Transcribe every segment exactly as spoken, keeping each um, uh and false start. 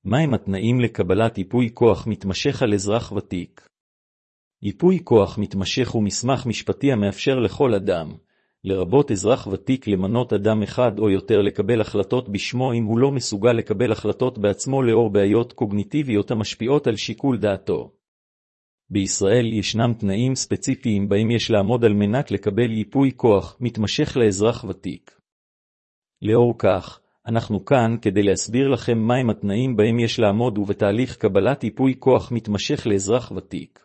מהם התנאים לקבלת ייפוי כוח מתמשך על אזרח ותיק? ייפוי כוח מתמשך הוא מסמך משפטי המאפשר לכל אדם, לרבות אזרח ותיק, למנות אדם אחד או יותר לקבל החלטות בשמו אם הוא לא מסוגל לקבל החלטות בעצמו לאור בעיות קוגניטיביות המשפיעות על שיקול דעתו. בישראל ישנם תנאים ספציפיים בהם יש לעמוד על מנת לקבל ייפוי כוח מתמשך לאזרח ותיק. לאור כך, אנחנו כאן כדי להסביר לכם מהם התנאים בהם יש לעמוד ובתהליך קבלת ייפוי כוח מתמשך לאזרח ותיק.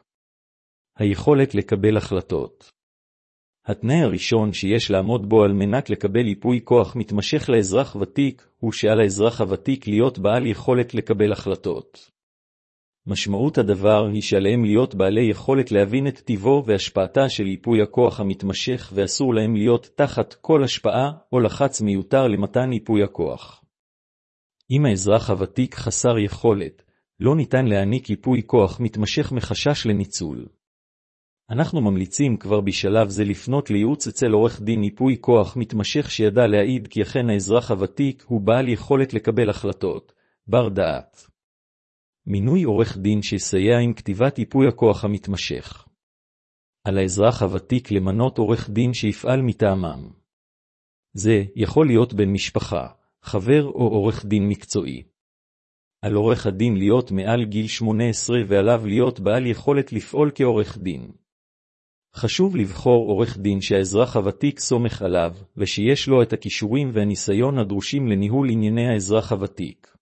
היכולת לקבל החלטות. התנאי הראשון שיש לעמוד בו על מנת לקבל ייפוי כוח מתמשך לאזרח ותיק, הוא שעל האזרח הוותיק להיות בעל יכולת לקבל החלטות. משמעות הדבר היא שעליהם להיות בעלי יכולת להבין את טיבו והשפעתה של ייפוי הכוח המתמשך, ואסור להם להיות תחת כל השפעה או לחץ מיותר למתן ייפוי הכוח. אם האזרח הוותיק חסר יכולת, לא ניתן להעניק ייפוי כוח מתמשך מחשש לניצול. אנחנו ממליצים כבר בשלב זה לפנות לייעוץ אצל עורך דין ייפוי כוח מתמשך שידע להעיד כי אכן האזרח הוותיק הוא בעל יכולת לקבל החלטות, בר דעת. מינוי עורך דין שיסייע עם כתיבת ייפוי הכוח המתמשך. על האזרח הוותיק למנות עורך דין שיפעל מטעמם. זה יכול להיות בן משפחה, חבר או עורך דין מקצועי. על עורך הדין להיות מעל גיל שמונה עשרה ועליו להיות בעל יכולת לפעול כעורך דין. חשוב לבחור עורך דין שהאזרח הוותיק סומך עליו, ושיש לו את הכישורים והניסיון הדרושים לניהול ענייני האזרח הוותיק.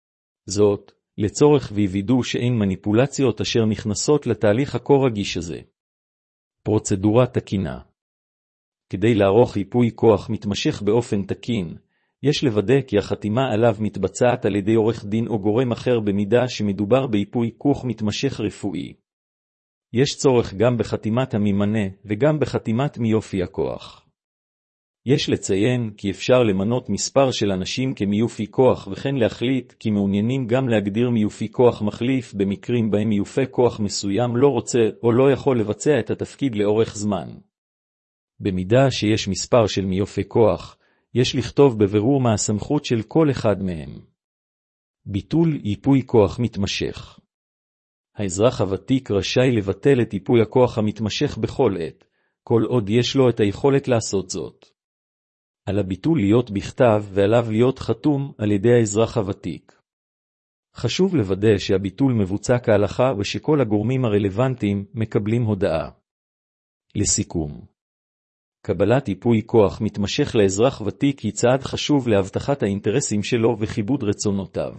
זאת, לצורך וידאו שאין מניפולציות אשר נכנסות לתהליך הכה רגיש הזה. פרוצדורה תקינה. כדי לערוך ייפוי כוח מתמשך באופן תקין, יש לוודא כי החתימה עליו מתבצעת על ידי עורך דין או גורם אחר במידה שמדובר בייפוי כוח מתמשך רפואי. יש צורך גם בחתימת הממנה וגם בחתימת מיופי הכוח. יש לציין כי אפשר למנות מספר של אנשים כמיופי כוח, וכן להחליט כי מעוניינים גם להגדיר מיופי כוח מחליף במקרים בהם מיופי כוח מסוים לא רוצה או לא יכול לבצע את התפקיד לאורך זמן. במידה שיש מספר של מיופי כוח, יש לכתוב בבירור מה הסמכות של כל אחד מהם. ביטול ייפוי כוח מתמשך. האזרח הוותיק רשאי לבטל את ייפוי הכוח המתמשך בכל עת, כל עוד יש לו את היכולת לעשות זאת. על הביטול להיות בכתב ועליו להיות חתום על ידי האזרח הוותיק. חשוב לוודא שהביטול מבוצע כהלכה ושכל הגורמים הרלוונטיים מקבלים הודעה. לסיכום, קבלת ייפוי כוח מתמשך לאזרח ותיק היא צעד חשוב להבטחת האינטרסים שלו וכיבוד רצונותיו.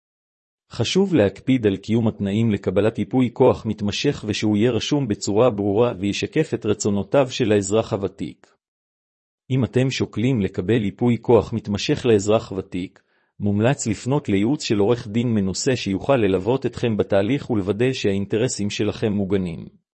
חשוב להקפיד על קיום התנאים לקבלת ייפוי כוח מתמשך ושהוא יהיה רשום בצורה ברורה וישקף את רצונותיו של האזרח הוותיק. אם אתם שוקלים לקבל ייפוי כוח מתמשך לאזרח ותיק, מומלץ לפנות לייעוץ של עורך דין מנוסה שיוכל ללוות אתכם בתהליך ולוודא שהאינטרסים שלכם מוגנים.